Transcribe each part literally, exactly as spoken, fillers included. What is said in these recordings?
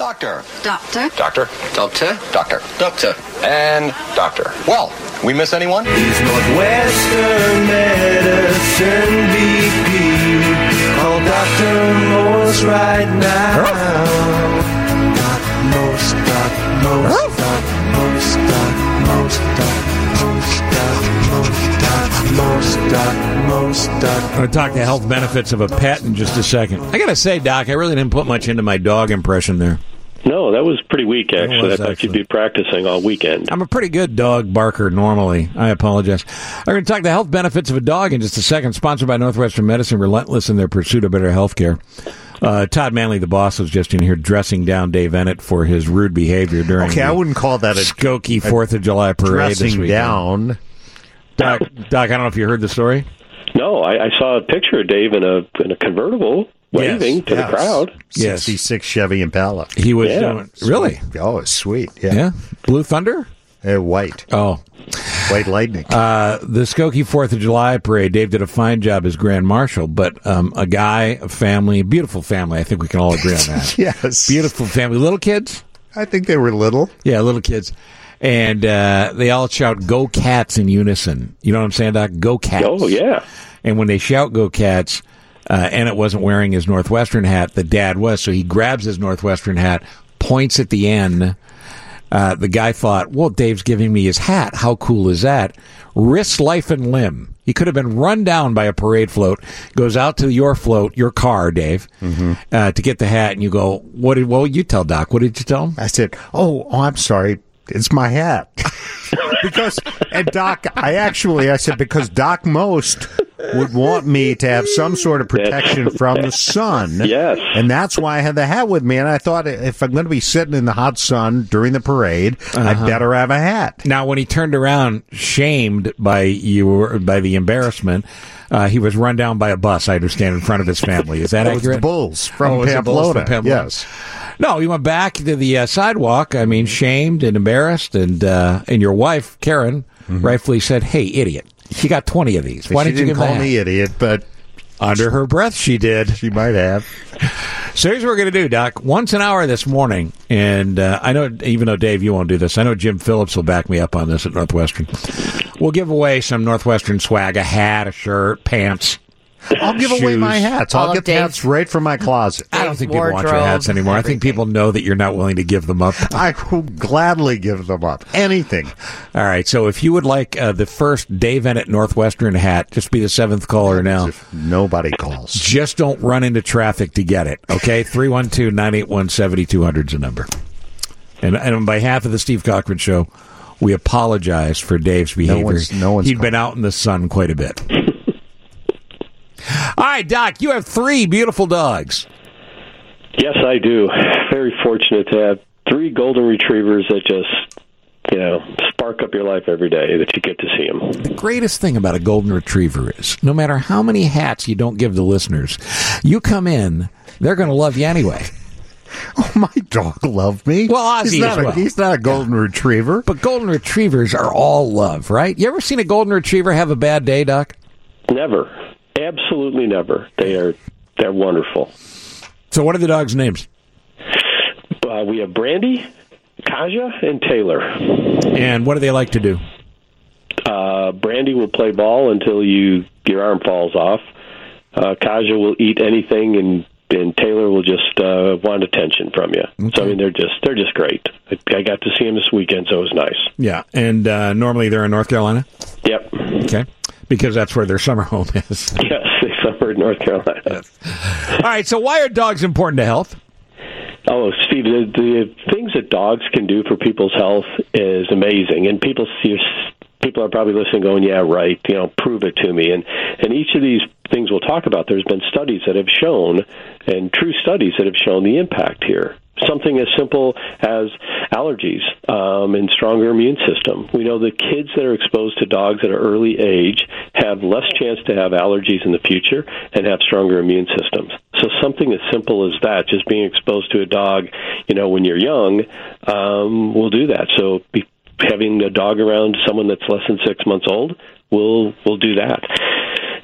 Doctor. Doctor. Doctor. Doctor. Doctor. Doctor. And doctor. Well, we miss anyone? He's Northwestern Medicine V P. Call Doctor Morse right now. Doc Morse, Doc Morse, Doc Morse, Doc Morse, Doc Morse, Doc Morse, Doc Morse, Doc Morse, Doc. I'm going to talk the health benefits of a pet in just a second. I got to say, Doc, I really didn't put much into my dog impression there. No, that was pretty weak, actually. was, I thought actually. you'd be practicing all weekend. I'm a pretty good dog barker normally. I apologize. We're going to talk the health benefits of a dog in just a second. Sponsored by Northwestern Medicine, relentless in their pursuit of better health care. Uh, Todd Manley, the boss, was just in here dressing down Dave Ennett for his rude behavior during Okay, the I wouldn't call that a Skokie fourth of July parade this dressing weekend. down. Doc, Doc, I don't know if you heard the story. No, I, I saw a picture of Dave in a in a convertible waving Yes, to yes. the crowd. Yes. sixty-six Chevy Impala. He was Yeah. doing really. Oh, it's sweet. Yeah. Yeah, Blue Thunder. Uh, white. Oh, White lightning. Uh, the Skokie fourth of July parade, Dave did a fine job as Grand Marshal, but um, a guy, a family, a beautiful family, I think we can all agree on that. Yes. Beautiful family. Little kids? I think they were little. Yeah, little kids. And uh, they all shout, "Go Cats" in unison. You know what I'm saying, Doc? Go Cats. Oh, yeah. And when they shout "Go Cats," uh, Ennett wasn't wearing his Northwestern hat. The dad was, so he grabs his Northwestern hat, points at the end. Uh, the guy thought, well, Dave's giving me his hat. How cool is that? Risks life and limb. He could have been run down by a parade float, goes out to your float, your car, Dave, mm-hmm. uh, to get the hat, and you go, what did, well, you tell Doc. What did you tell him? I said, oh, oh I'm sorry. It's my hat. Because, and Doc, I actually, I said, because Doc Most would want me to have some sort of protection from the sun. Yes. And that's why I had the hat with me. And I thought, if I'm going to be sitting in the hot sun during the parade, uh-huh. I'd better have a hat. Now, when he turned around, shamed by you, by the embarrassment, uh, he was run down by a bus, I understand, in front of his family. Is that it was accurate? the Bulls from oh, was the Bulls Pamplona. from Pamplona. Yes. No, he went back to the uh, sidewalk, I mean, shamed and embarrassed, and uh, and your wife, Karen, mm-hmm. rightfully said, hey, idiot, you got twenty of these. Why she didn't you didn't give call that? me idiot, but under her breath, she did. She might have. So here's what we're going to do, Doc. Once an hour this morning, and uh, I know, even though, Dave, you won't do this, I know Jim Phillips will back me up on this at Northwestern. We'll give away some Northwestern swag, a hat, a shirt, pants. I'll give away shoes. my hats. I'll All get the Dave's- hats right from my closet. I don't think people want your wardrobe, hats anymore. I think everything. people know that you're not willing to give them up. I will gladly give them up. Anything. All right, so if you would like uh, the first Dave Ennett Northwestern hat, just be the seventh caller now. If nobody calls. Just don't run into traffic to get it, okay? three one two, nine eight one, seven two zero zero is the number. And, and on behalf of the Steve Cochran Show, we apologize for Dave's behavior. one's- no one's He'd been out in the sun quite a bit. All right, Doc, you have three beautiful dogs. Yes, I do. Very fortunate to have three golden retrievers that just, you know, spark up your life every day that you get to see them. The greatest thing about a golden retriever is no matter how many hats you don't give the listeners, you come in, they're going to love you anyway. Oh, my dog loved me. Well, Ozzy he's not as well. A, he's not a golden retriever. But golden retrievers are all love, right? You ever seen a golden retriever have a bad day, Doc? Never. Absolutely never. They are they're wonderful. So what are the dogs' names? Uh, we have Brandy, Kaja, and Taylor. And what do they like to do? Uh, Brandy will play ball until you your arm falls off. Uh, Kaja will eat anything, and, and Taylor will just uh, want attention from you. Okay. So I mean, they're just they're just great. I, I got to see them this weekend, so it was nice. Yeah, and uh, normally they're in North Carolina? Yep. Okay, because that's where their summer home is. Yes, they summer in North Carolina. Yes. All right, so why are dogs important to health? Oh, Steve, the, the things that dogs can do for people's health is amazing, and people see. People are probably listening going, yeah, right, you know, prove it to me. And and each of these things we'll talk about, there's been studies that have shown, and true studies that have shown the impact here. Something as simple as allergies um, and stronger immune system. We know that kids that are exposed to dogs at an early age have less chance to have allergies in the future and have stronger immune systems. So something as simple as that, just being exposed to a dog, you know, when you're young, um, will do that. So be, having a dog around someone that's less than six months old will will do that.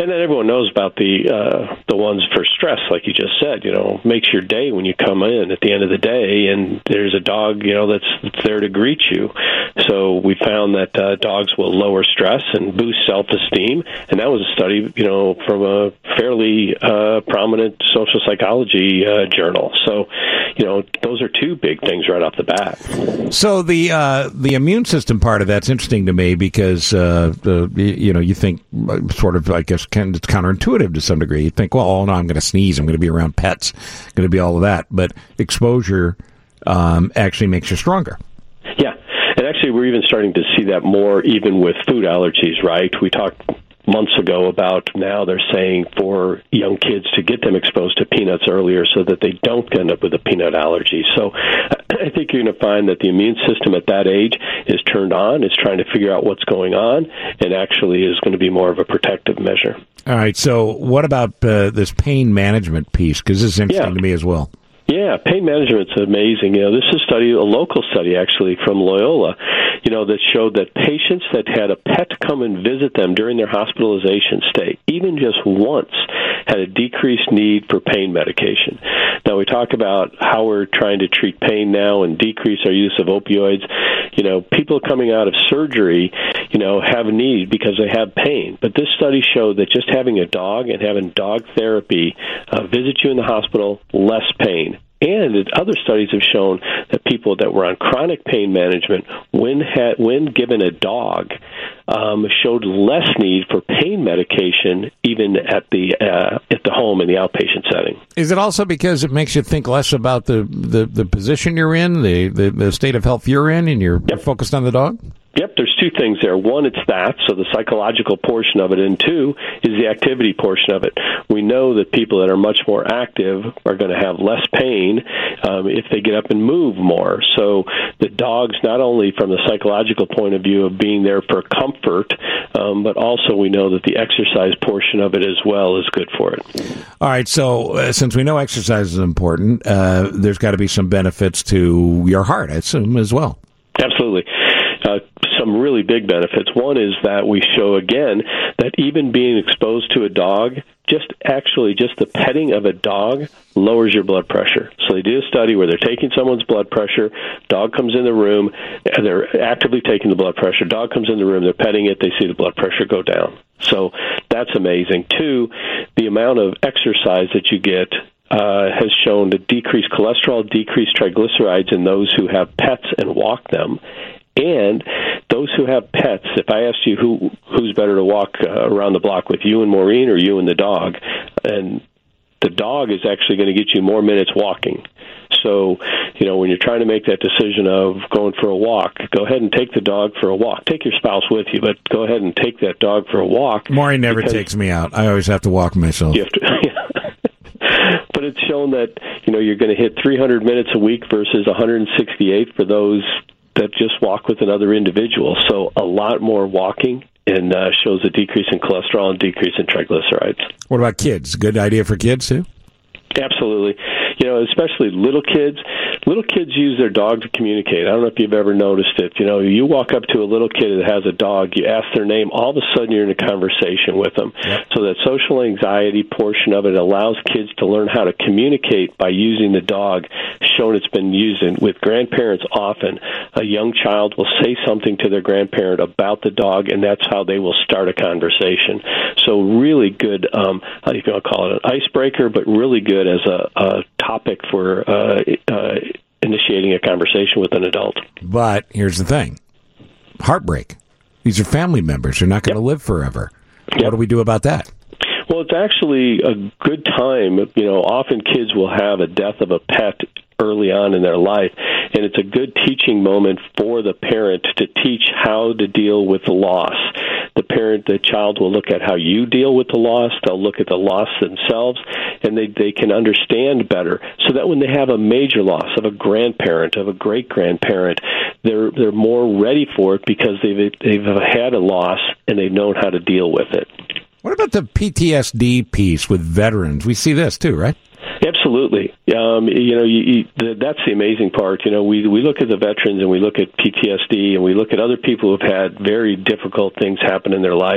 And then everyone knows about the uh, the ones for stress, like you just said. You know, makes your day when you come in at the end of the day, and there's a dog, you know, that's, that's there to greet you. So we found that uh, dogs will lower stress and boost self-esteem, and that was a study, you know, from a fairly uh, prominent social psychology uh, journal. So, you know, those are two big things right off the bat. So the uh, the immune system part of that's interesting to me because uh, the you know you think sort of I guess kind of it's counterintuitive to some degree. You think, well, oh no, I'm going to sneeze, I'm going to be around pets, going to be all of that, but exposure um, actually makes you stronger. Yeah, and actually we're even starting to see that more even with food allergies. Right? We talked months ago about now they're saying for young kids to get them exposed to peanuts earlier so that they don't end up with a peanut allergy. So I think you're going to find that the immune system at that age is turned on, is trying to figure out what's going on, and actually is going to be more of a protective measure. All right, so what about uh, this pain management piece? Because this is interesting Yeah. to me as well. Yeah, pain management's amazing. You know, this is a study, a local study actually from Loyola, you know, that showed that patients that had a pet come and visit them during their hospitalization stay, even just once, had a decreased need for pain medication. Now, we talk about how we're trying to treat pain now and decrease our use of opioids. You know, people coming out of surgery, you know, have a need because they have pain. But this study showed that just having a dog and having dog therapy uh, visit you in the hospital, less pain. And other studies have shown that people that were on chronic pain management, when ha- when given a dog, um, showed less need for pain medication, even at the uh, at the home in the outpatient setting. Is it also because it makes you think less about the, the, the position you're in, the, the, the state of health you're in, and you're Yep. focused on the dog? Yep, there's two things there. One, it's that, so the psychological portion of it, and two is the activity portion of it. We know that people that are much more active are going to have less pain um, if they get up and move more. So the dogs, not only from the psychological point of view of being there for comfort, um, but also we know that the exercise portion of it as well is good for it. All right, so uh, since we know exercise is important, uh, there's got to be some benefits to your heart, I assume, as well. Absolutely. Uh, some really big benefits. One is that we show, again, that even being exposed to a dog, just actually just the petting of a dog lowers your blood pressure. So they did a study where they're taking someone's blood pressure, dog comes in the room, and they're actively taking the blood pressure, dog comes in the room, they're petting it, they see the blood pressure go down. So that's amazing. Two, the amount of exercise that you get Uh, has shown to decrease cholesterol, decrease triglycerides in those who have pets and walk them. And those who have pets, if I asked you who who's better to walk uh, around the block with, you and Maureen or you and the dog, and the dog is actually going to get you more minutes walking. So, you know, when you're trying to make that decision of going for a walk, go ahead and take the dog for a walk. Take your spouse with you, but go ahead and take that dog for a walk. Maureen never takes me out. I always have to walk myself. You have to, but it's shown that, you know, you're going to hit three hundred minutes a week versus one hundred sixty-eight for those that just walk with another individual. So a lot more walking, and uh, shows a decrease in cholesterol and decrease in triglycerides. What about kids? Good idea for kids, too? Absolutely. You know, especially little kids. Little kids use their dog to communicate. I don't know if you've ever noticed it. You know, you walk up to a little kid that has a dog, you ask their name, all of a sudden you're in a conversation with them. Yep. So that social anxiety portion of it allows kids to learn how to communicate by using the dog. Shown it's been used in, with grandparents often. A young child will say something to their grandparent about the dog, and that's how they will start a conversation. So really good, um, how do you want to call it, an icebreaker, but really good as a, a topic for uh, uh, initiating a conversation with an adult. But here's the thing. Heartbreak. These are family members. They're not going to Yep. live forever. Yep. What do we do about that? Well, it's actually a good time. You know, often kids will have a death of a pet early on in their life, and it's a good teaching moment for the parent to teach how to deal with the loss. The parent, the child will look at how you deal with the loss. They'll look at the loss themselves, and they, they can understand better so that when they have a major loss of a grandparent, of a great-grandparent, they're they're more ready for it because they've they've had a loss and they've known how to deal with it. What about the P T S D piece with veterans? We see this too, right? Absolutely. Um, you know, you, you, the, that's the amazing part. You know, we we look at the veterans and we look at P T S D and we look at other people who've had very difficult things happen in their life,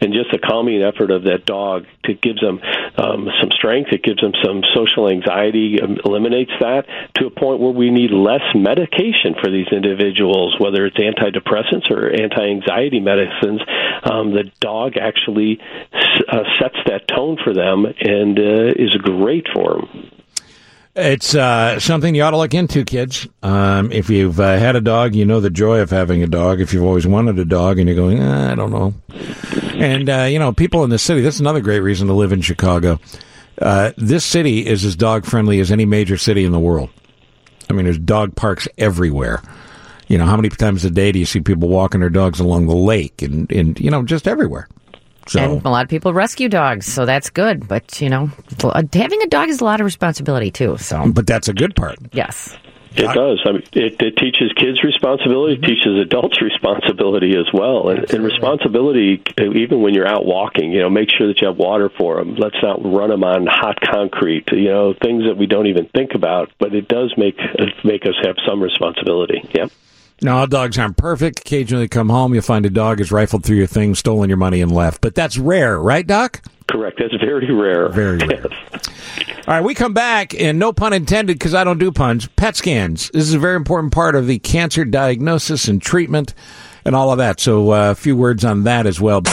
and just the calming effort of that dog, it gives them um, some strength, it gives them some social anxiety, um, eliminates that to a point where we need less medication for these individuals, whether it's antidepressants or anti-anxiety medicines. Um, the dog actually uh, sets that tone for them and uh, is great for them. It's uh, something you ought to look into, kids. Um, if you've uh, had a dog, you know the joy of having a dog. If you've always wanted a dog and you're going, eh, I don't know. And, uh, you know, people in the city, this is another great reason to live in Chicago. Uh, this city is as dog-friendly as any major city in the world. I mean, there's dog parks everywhere. You know, how many times a day do you see people walking their dogs along the lake and, and you know, just everywhere? So. And a lot of people rescue dogs, so that's good. But, you know, having a dog is a lot of responsibility, too. So, But that's a good part. Yes. It does. I mean, it, it teaches kids responsibility, it teaches adults responsibility as well. And, and responsibility, even when you're out walking, you know, make sure that you have water for them. Let's not run them on hot concrete, you know, things that we don't even think about. But it does make make us have some responsibility. Yeah. Now, all dogs aren't perfect. Occasionally come home, you'll find a dog has rifled through your things, stolen your money, and left. But that's rare, right, Doc? Correct. That's very rare. Very rare. All right, we come back, and no pun intended because I don't do puns, PET scans. This is a very important part of the cancer diagnosis and treatment and all of that. So uh, a few words on that as well.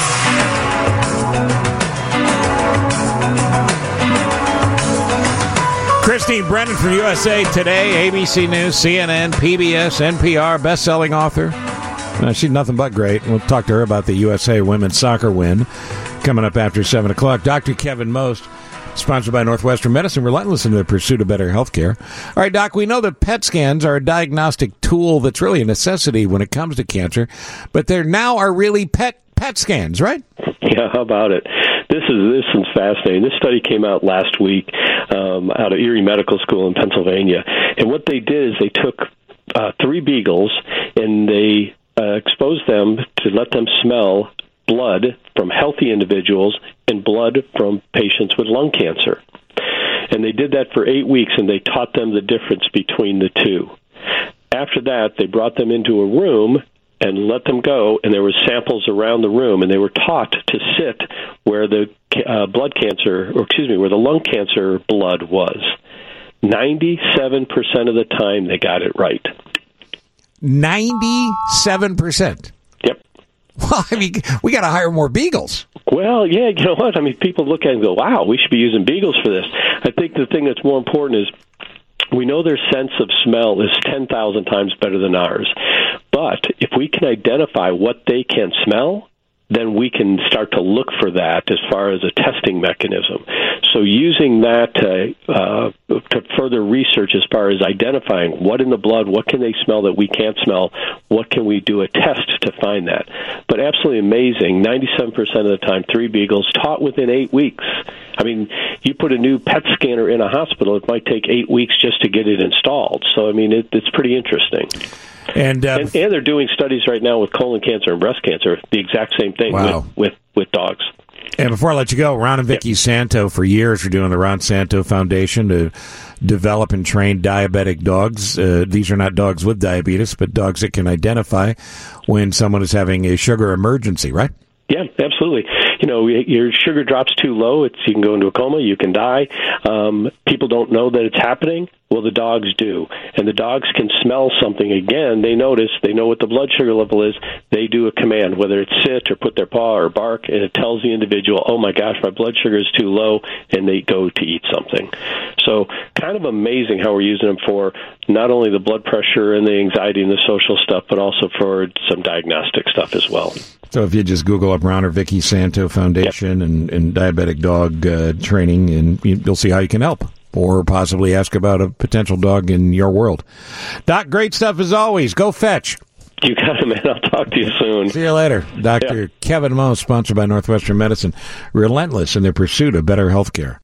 Christine Brennan from U S A Today, A B C News, C N N, P B S, N P R, best-selling author. Uh, she's nothing but great. We'll talk to her about the U S A women's soccer win coming up after seven o'clock. Doctor Kevin Most, sponsored by Northwestern Medicine, relentless in the pursuit of better health care. All right, Doc, we know that PET scans are a diagnostic tool that's really a necessity when it comes to cancer, but there now are really PET PET scans, right? Yeah, how about it? This is this is fascinating. This study came out last week um, out of Erie Medical School in Pennsylvania, and what they did is they took uh, three beagles and they uh, exposed them to let them smell blood from healthy individuals and blood from patients with lung cancer. And they did that for eight weeks, and they taught them the difference between the two. After that, they brought them into a room and let them go, and there were samples around the room, and they were taught to sit where the uh, blood cancer, or excuse me, where the lung cancer blood was. ninety-seven percent of the time, they got it right. ninety-seven percent? Yep. Well, I mean, we got to hire more beagles. Well, yeah, you know what? I mean, people look at it and go, wow, we should be using beagles for this. I think the thing that's more important is we know their sense of smell is ten thousand times better than ours. But if we can identify what they can smell, then we can start to look for that as far as a testing mechanism. So using that to, uh, to further research as far as identifying what in the blood, what can they smell that we can't smell, what can we do a test to find that. But absolutely amazing, ninety-seven percent of the time, three beagles taught within eight weeks. I mean, you put a new PET scanner in a hospital, it might take eight weeks just to get it installed. So, I mean, it, it's pretty interesting. And, uh, and and they're doing studies right now with colon cancer and breast cancer, the exact same thing wow. with, with, with dogs. And before I let you go, Ron and Vicky yep. Santo, for years, are doing the Ron Santo Foundation to develop and train diabetic dogs. Uh, these are not dogs with diabetes, but dogs that can identify when someone is having a sugar emergency, right? Yeah, absolutely. You know, your sugar drops too low, it's you can go into a coma, you can die. Um, people don't know that it's happening. Well, the dogs do. And the dogs can smell something again. They notice, they know what the blood sugar level is. They do a command, whether it's sit or put their paw or bark, and it tells the individual, oh my gosh, my blood sugar is too low, and they go to eat something. So kind of amazing how we're using them for not only the blood pressure and the anxiety and the social stuff, but also for some diagnostic stuff as well. So if you just Google up Ron or Vicky Santo Foundation yep. and, and diabetic dog uh, training, and you'll see how you can help. Or possibly ask about a potential dog in your world. Doc, great stuff as always. Go fetch. You got it, man. I'll talk to you soon. See you later. Doctor Yeah. Kevin Most, sponsored by Northwestern Medicine. Relentless in their pursuit of better health care.